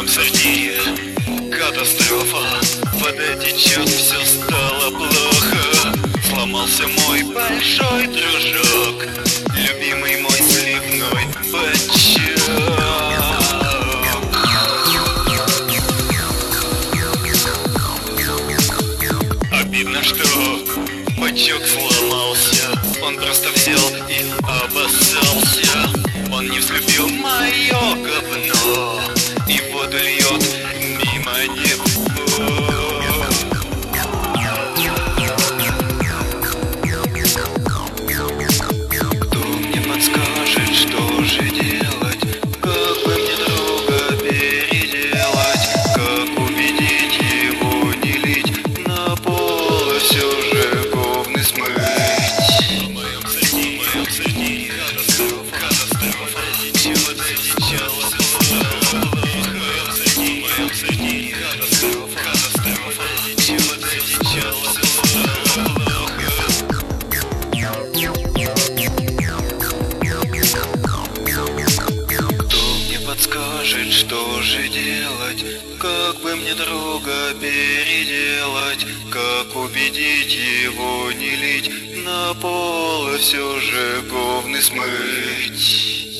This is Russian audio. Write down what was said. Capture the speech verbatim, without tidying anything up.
сортире катастрофа. Вода течет, все стало плохо. Сломался мой большой дружок, любимый мой сливной бачок. Обидно, что бачок сломался. Он просто взял и обоссался. Он не взлюбил мое говно и воду льет мимо него. Кто мне подскажет, что же делать? Как бы мне друга переделать? Как убедить его не лить на пол, а все же говны смыть? В моем сортире, в моем сортире катастрофа, катастрофа. Течет, течет, плохо. В моем сортире, в моем сортире катастрофа, катастрофа. Течет, течет, плохо. Кто мне подскажет, что же делать? Как бы мне друга переделать? Как убедить его не лить на пол, а все же говны смыть?